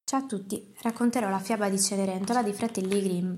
Ciao a tutti, racconterò la fiaba di Cenerentola di Fratelli Grimm.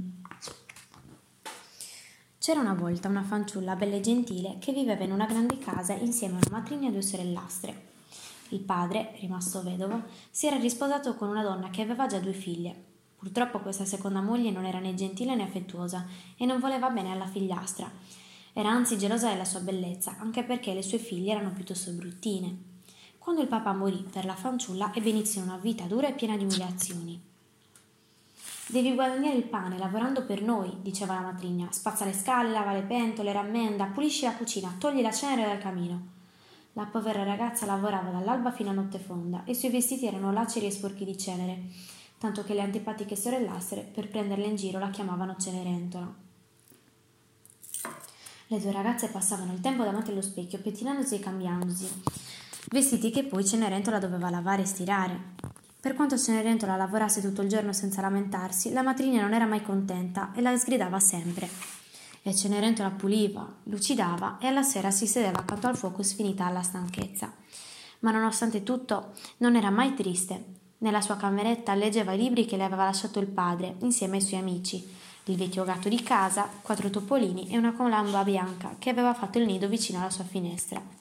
C'era una volta una fanciulla bella e gentile che viveva in una grande casa insieme a una matrigna e due sorellastre. Il padre, rimasto vedovo, si era risposato con una donna che aveva già due figlie. Purtroppo questa seconda moglie non era né gentile né affettuosa e non voleva bene alla figliastra. Era anzi gelosa della sua bellezza, anche perché le sue figlie erano piuttosto bruttine. Quando il papà morì per la fanciulla ebbe inizio una vita dura e piena di umiliazioni. Devi guadagnare il pane lavorando per noi, diceva la matrigna. Spazza le scale, lava le pentole, rammenda, pulisci la cucina, togli la cenere dal camino. La povera ragazza lavorava dall'alba fino a notte fonda e i suoi vestiti erano laceri e sporchi di cenere, tanto che le antipatiche sorellastre, per prenderla in giro, la chiamavano Cenerentola. Le due ragazze passavano il tempo davanti allo specchio, pettinandosi e cambiandosi, vestiti che poi Cenerentola doveva lavare e stirare. Per quanto Cenerentola lavorasse tutto il giorno senza lamentarsi, la matrigna non era mai contenta e la sgridava sempre. E Cenerentola puliva, lucidava e alla sera si sedeva accanto al fuoco sfinita alla stanchezza. Ma nonostante tutto non era mai triste. Nella sua cameretta leggeva i libri che le aveva lasciato il padre, insieme ai suoi amici, il vecchio gatto di casa, 4 topolini e una colomba bianca che aveva fatto il nido vicino alla sua finestra.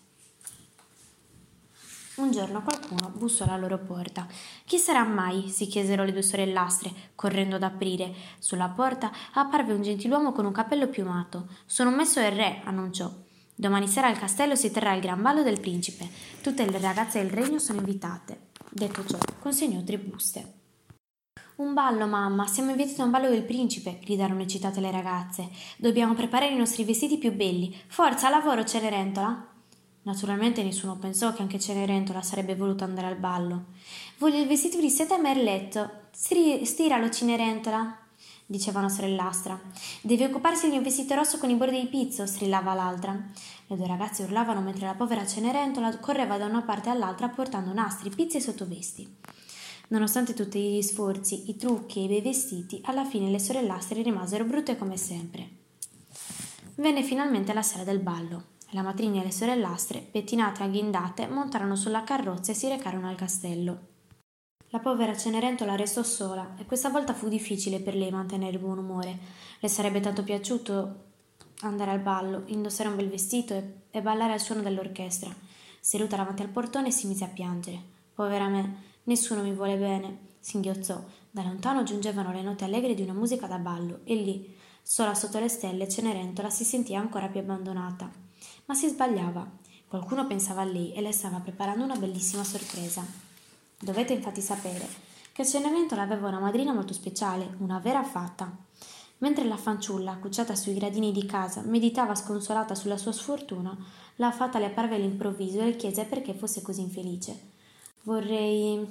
Un giorno qualcuno bussò alla loro porta. Chi sarà mai? Si chiesero le due sorellastre, correndo ad aprire. Sulla porta apparve un gentiluomo con un cappello piumato. Sono un messo il re, annunciò. Domani sera al castello si terrà il gran ballo del principe. Tutte le ragazze del regno sono invitate. Detto ciò, consegnò 3 buste. Un ballo, mamma, siamo invitati a un ballo del principe, gridarono eccitate le ragazze. Dobbiamo preparare i nostri vestiti più belli. Forza, al lavoro, Cenerentola! Naturalmente nessuno pensò che anche Cenerentola sarebbe voluto andare al ballo. Voglio il vestito di seta e merletto. Stiralo, Cenerentola, diceva una sorellastra. Deve occuparsi del mio vestito rosso con i bordi di pizzo, strillava l'altra. Le due ragazze urlavano mentre la povera Cenerentola correva da una parte all'altra portando nastri, pizze e sottovesti. Nonostante tutti gli sforzi, i trucchi e i bei vestiti, alla fine le sorellastre rimasero brutte come sempre. Venne finalmente la sera del ballo. La matrigna e le sorellastre, pettinate e agghindate, montarono sulla carrozza e si recarono al castello. La povera Cenerentola restò sola e questa volta fu difficile per lei mantenere il buon umore. Le sarebbe tanto piaciuto andare al ballo, indossare un bel vestito e ballare al suono dell'orchestra. Seduta davanti al portone si mise a piangere. Povera me, nessuno mi vuole bene, singhiozzò. Da lontano giungevano le note allegre di una musica da ballo e lì, sola sotto le stelle, Cenerentola si sentiva ancora più abbandonata. Ma si sbagliava. Qualcuno pensava a lei e le stava preparando una bellissima sorpresa. Dovete infatti sapere che Cenerentola aveva una madrina molto speciale, una vera fata. Mentre la fanciulla, accucciata sui gradini di casa, meditava sconsolata sulla sua sfortuna, la fata le apparve all'improvviso e le chiese perché fosse così infelice. Vorrei...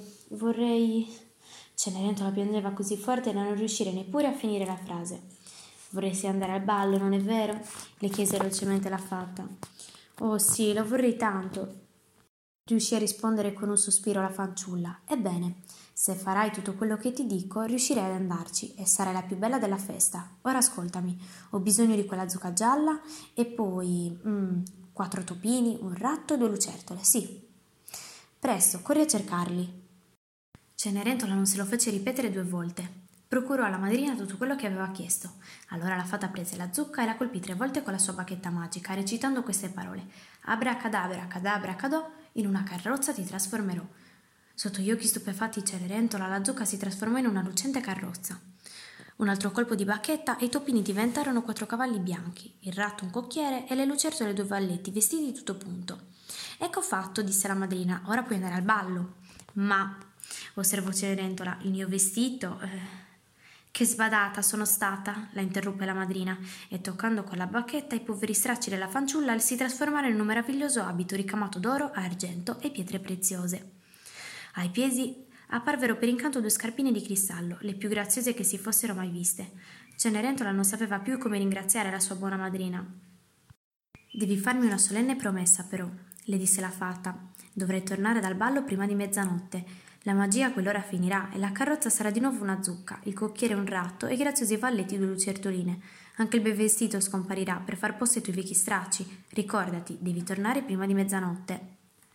Cenerentola piangeva così forte da non riuscire neppure a finire la frase. Vorresti andare al ballo, non è vero? Le chiese dolcemente la fata. Oh sì, lo vorrei tanto, riuscì a rispondere con un sospiro la fanciulla. Ebbene, se farai tutto quello che ti dico, riuscirai ad andarci e sarai la più bella della festa. Ora ascoltami, ho bisogno di quella zucca gialla e poi 4 topini, un ratto e 2 lucertole, sì. Presto, corri a cercarli. Cenerentola non se lo fece ripetere 2 volte. Procurò alla madrina tutto quello che aveva chiesto. Allora la fata prese la zucca e la colpì 3 volte con la sua bacchetta magica, recitando queste parole: Abracadabra, cadabra, cadò, in una carrozza ti trasformerò. Sotto gli occhi stupefatti di Cenerentola, la zucca si trasformò in una lucente carrozza. Un altro colpo di bacchetta e i topini diventarono 4 cavalli bianchi, il ratto un cocchiere e le lucertole 2 valletti vestiti di tutto punto. Ecco fatto, disse la madrina, ora puoi andare al ballo. Ma, osservò Cenerentola, il mio vestito... Che sbadata sono stata, la interruppe la madrina, e toccando con la bacchetta i poveri stracci della fanciulla si trasformarono in un meraviglioso abito ricamato d'oro, argento e pietre preziose. Ai piedi apparvero per incanto 2 scarpine di cristallo, le più graziose che si fossero mai viste. Cenerentola non sapeva più come ringraziare la sua buona madrina. Devi farmi una solenne promessa, però, le disse la fata. Dovrai tornare dal ballo prima di mezzanotte. La magia a quell'ora finirà e la carrozza sarà di nuovo una zucca, il cocchiere un ratto e i graziosi valletti 2 lucertoline. Anche il bel vestito scomparirà per far posto ai tuoi vecchi stracci. Ricordati, devi tornare prima di mezzanotte.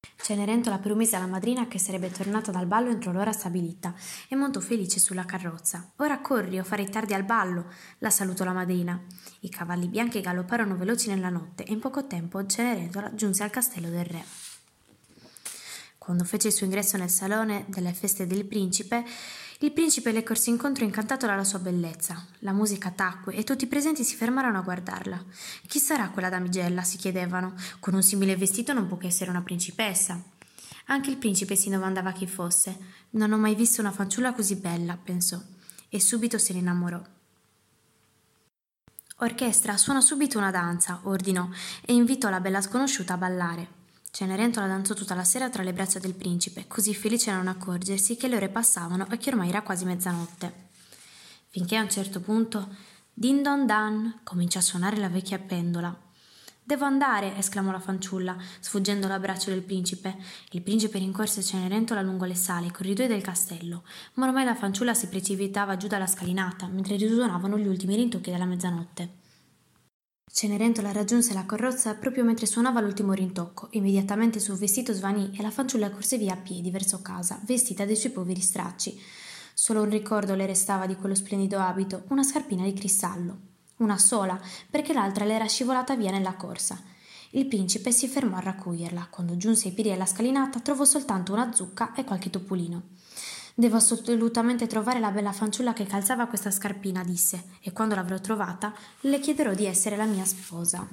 Cenerentola promise alla madrina che sarebbe tornata dal ballo entro l'ora stabilita e montò felice sulla carrozza. «Ora corri o farei tardi al ballo», la salutò la madrina. I cavalli bianchi galopparono veloci nella notte e in poco tempo Cenerentola giunse al castello del re. Quando fece il suo ingresso nel salone delle feste del principe, il principe le corse incontro incantato dalla sua bellezza. La musica tacque e tutti i presenti si fermarono a guardarla. «Chi sarà quella damigella?» si chiedevano. «Con un simile vestito non può che essere una principessa». Anche il principe si domandava chi fosse. «Non ho mai visto una fanciulla così bella», pensò, e subito se ne innamorò. «Orchestra, suona subito una danza», ordinò, e invitò la bella sconosciuta a ballare. Cenerentola danzò tutta la sera tra le braccia del principe, così felice da non accorgersi che le ore passavano e che ormai era quasi mezzanotte. Finché a un certo punto, din don dan, cominciò a suonare la vecchia pendola. «Devo andare», esclamò la fanciulla, sfuggendo l'abbraccio del principe. Il principe rincorse Cenerentola lungo le sale e i corridoi del castello, ma ormai la fanciulla si precipitava giù dalla scalinata, mentre risuonavano gli ultimi rintocchi della mezzanotte. Cenerentola raggiunse la carrozza proprio mentre suonava l'ultimo rintocco. Immediatamente il suo vestito svanì e la fanciulla corse via a piedi verso casa, vestita dei suoi poveri stracci. Solo un ricordo le restava di quello splendido abito, una scarpina di cristallo. Una sola, perché l'altra le era scivolata via nella corsa. Il principe si fermò a raccoglierla. Quando giunse ai piedi della scalinata trovò soltanto una zucca e qualche topolino. «Devo assolutamente trovare la bella fanciulla che calzava questa scarpina», disse, «e quando l'avrò trovata le chiederò di essere la mia sposa».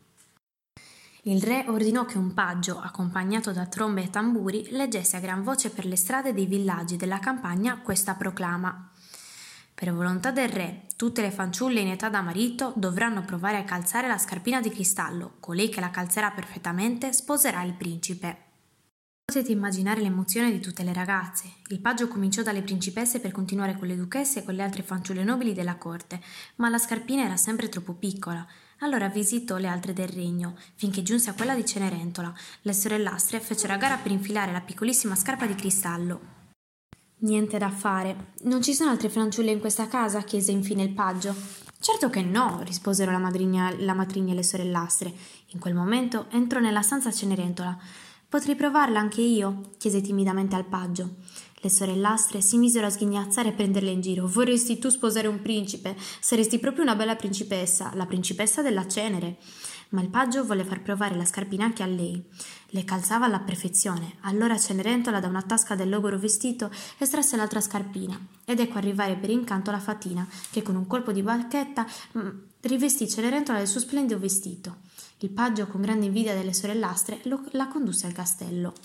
Il re ordinò che un paggio, accompagnato da trombe e tamburi, leggesse a gran voce per le strade dei villaggi della campagna questa proclama: «Per volontà del re, tutte le fanciulle in età da marito dovranno provare a calzare la scarpina di cristallo. Colei che la calzerà perfettamente sposerà il principe». Potete immaginare l'emozione di tutte le ragazze. Il paggio cominciò dalle principesse per continuare con le duchesse e con le altre fanciulle nobili della corte, ma la scarpina era sempre troppo piccola. Allora visitò le altre del regno, finché giunse a quella di Cenerentola. Le sorellastre fecero a gara per infilare la piccolissima scarpa di cristallo. «Niente da fare. Non ci sono altre fanciulle in questa casa?» chiese infine il paggio. «Certo che no», risposero la matrigna e le sorellastre. In quel momento entrò nella stanza Cenerentola. «Potrei provarla anche io?» chiese timidamente al paggio. Le sorellastre si misero a sghignazzare e a prenderle in giro. «Vorresti tu sposare un principe? Saresti proprio una bella principessa, la principessa della cenere!» Ma il paggio volle far provare la scarpina anche a lei. Le calzava alla perfezione. Allora Cenerentola da una tasca del logoro vestito estrasse l'altra scarpina ed ecco arrivare per incanto la fatina che con un colpo di bacchetta rivestì Cenerentola del suo splendido vestito. Il paggio, con grande invidia delle sorellastre, la condusse al castello.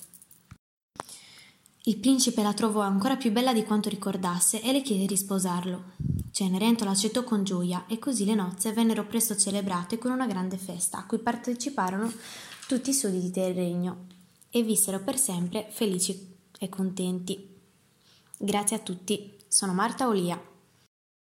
Il principe la trovò ancora più bella di quanto ricordasse e le chiese di sposarlo. Cenerentola accettò con gioia e così le nozze vennero presto celebrate con una grande festa a cui parteciparono tutti i sudditi del regno e vissero per sempre felici e contenti. Grazie a tutti, sono Marta Olia.